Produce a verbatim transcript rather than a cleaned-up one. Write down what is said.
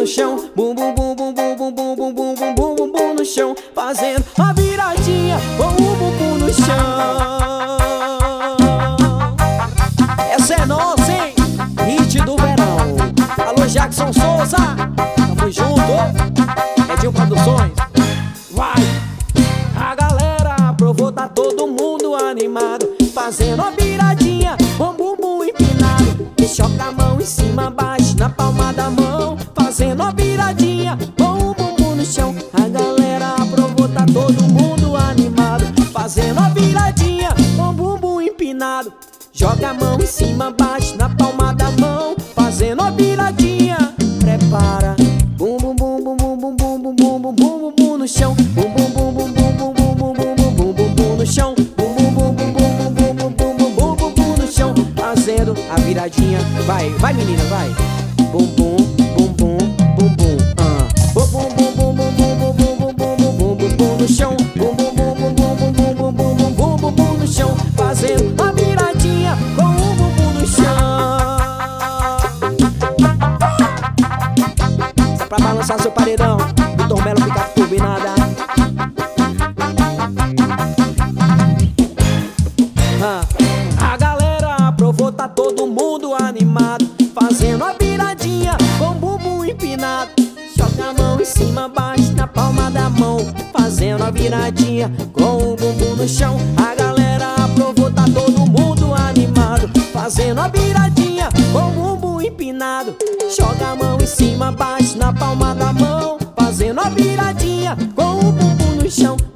no chão, bum bum bum bum bum bum bum bum bum bum bum bum bum no chão, fazendo a viradinha com o bumbum no chão. Essa é nossa, hein? Hit do verão. Alô, Jackson Souza, tamo junto. Edinho Produções. Vai! A galera aprovou, tá todo mundo animado, fazendo a viradinha com o bumbum empinado. E choca a mão em cima, baixo, na palma da mão, fazendo a viradinha com o bumbum no chão. A galera aprovou, tá todo mundo animado, fazendo a viradinha com o bumbum empinado. Joga a mão em cima, baixo, na palma da mão, fazendo a viradinha. Prepara. Bum bum bum bum bum bum bum bum bum bum bum bum bum no chão. Bum bum bum bum bum bum bum bum bum bum bum bum bum no chão. Bum bum bum bum bum bum bum bum bum bum bum bum no chão, fazendo a viradinha. Vai, vai menina, vai. Bum bum bum bum bum bum. Ah. Bum bum bum bum bum bum bum bum bum bum bum bum bum no chão. Bum bum bum bum bum bum bum bum bum bum bum bum no chão, fazendo a viradinha com o bumbum no chão. Pra balançar seu paredão, Vitor Melo fica turbinada. ah. A galera aprovou, tá todo mundo animado, fazendo a viradinha com o bumbum empinado. Joga a mão em cima, baixo, na palma da mão, fazendo a viradinha com o bumbum no chão. A galera aprovou, tá todo mundo animado, fazendo a viradinha com o bumbum empinado. Joga a mão em cima, baixo, na palma da mão, fazendo a viradinha com o bumbum no chão.